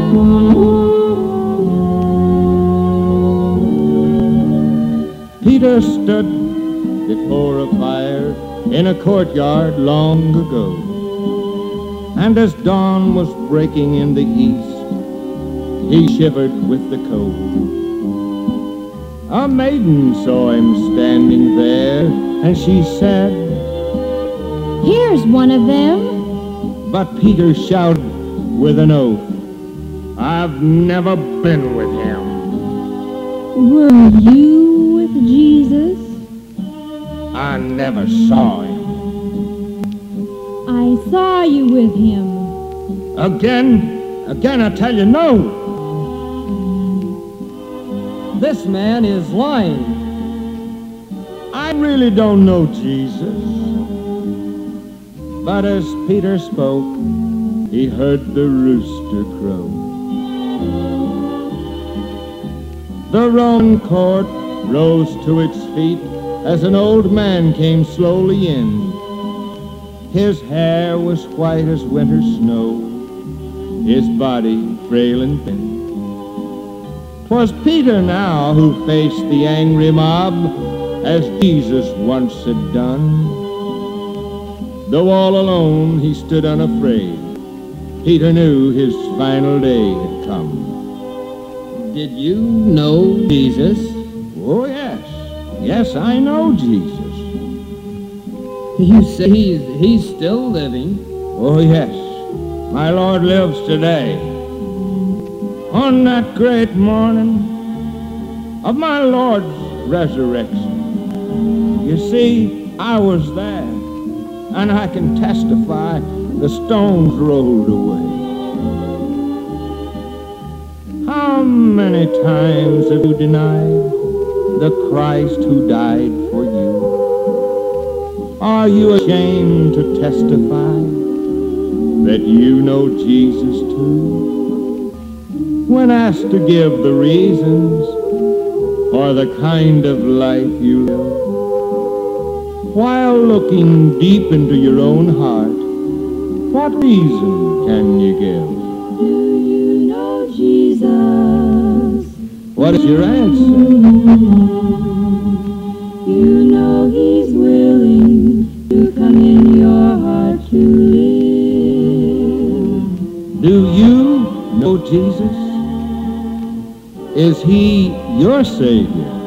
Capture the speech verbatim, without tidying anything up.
Peter stood before a fire in a courtyard long ago, and as dawn was breaking in the east, he shivered with the cold. A maiden saw him standing there, and she said, "Here's one of them." But Peter shouted with an oath, "I've never been with him." "Were you with Jesus?" "I never saw him." "I saw you with him." Again, again I tell you, no. This man is lying. I really don't know Jesus. But as Peter spoke, he heard the rooster crow. The Roman court rose to its feet as an old man came slowly in. His hair was white as winter snow, his body frail and thin. 'Twas Peter now who faced the angry mob, as Jesus once had done. Though all alone, he stood unafraid. Peter knew his final day had come. Did you know Jesus? Oh, yes. Yes, I know Jesus. You say he's, he's still living. Oh, yes. My Lord lives today. On that great morning of my Lord's resurrection. You see, I was there, and I can testify the stones rolled away. How many times have you denied the Christ who died for you? Are you ashamed to testify that you know Jesus too? When asked to give the reasons for the kind of life you live, while looking deep into your own heart, what reason can you give? Do you know Jesus? What is your answer? You know he's willing to come in your heart to live. Do you know Jesus? Is he your Savior?